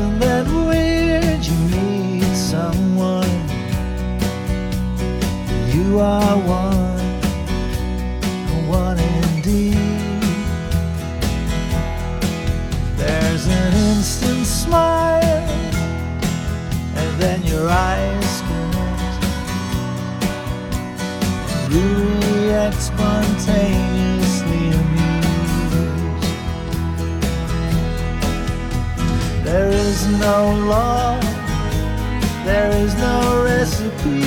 Isn't that weird? You meet someone, you are one indeed. There's an instant smile, and then your eyes connect. You react spontaneously amused. There is no law, there is no recipe,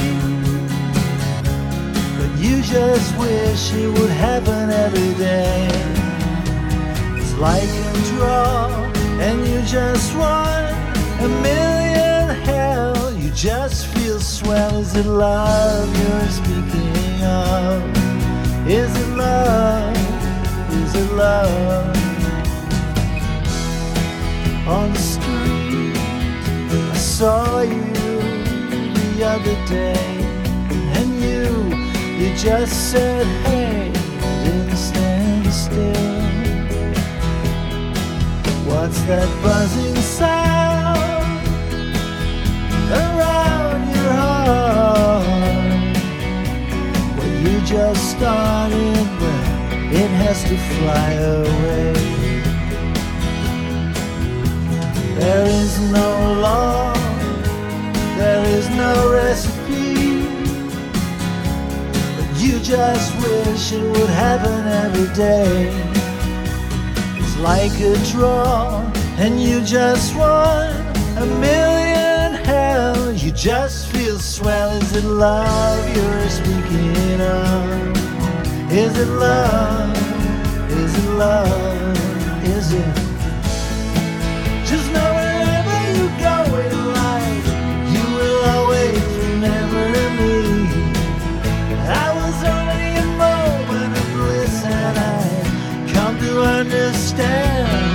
but you just wish it would happen every day. It's like a draw, and you just want a million hell. You just feel swell. Is it love you're speaking of? Is it love? Is it love? On the street, I saw you the other day, and you just said, hey, didn't stand still. What's that buzzing sound around your heart? Well, you just started, but it has to fly away. There is no law, there is no recipe, but you just wish it would happen every day. It's like a draw, and you just want a million hell. You just feel swell. Is it love you're speaking of? Is it love? Is it love? Is it? Just know wherever you go in life, you will always remember me. I was only a moment of bliss, and I come to understand.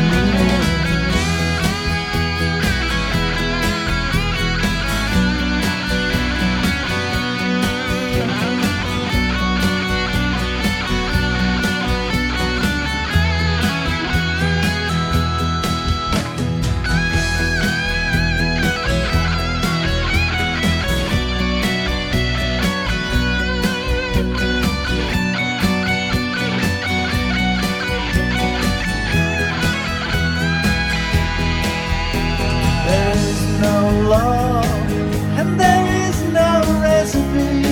And there is no recipe,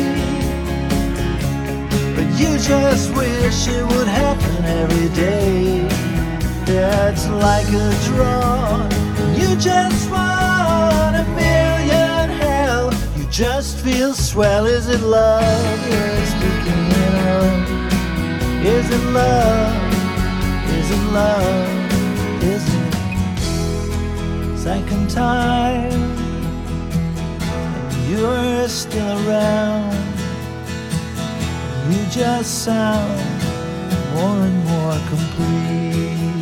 but you just wish it would happen every day. That's like a draw, you just want a million hell. You just feel swell. Is it love you're speaking of? Is it love? Is it love? Is it second time? You're still around. You just sound more and more complete.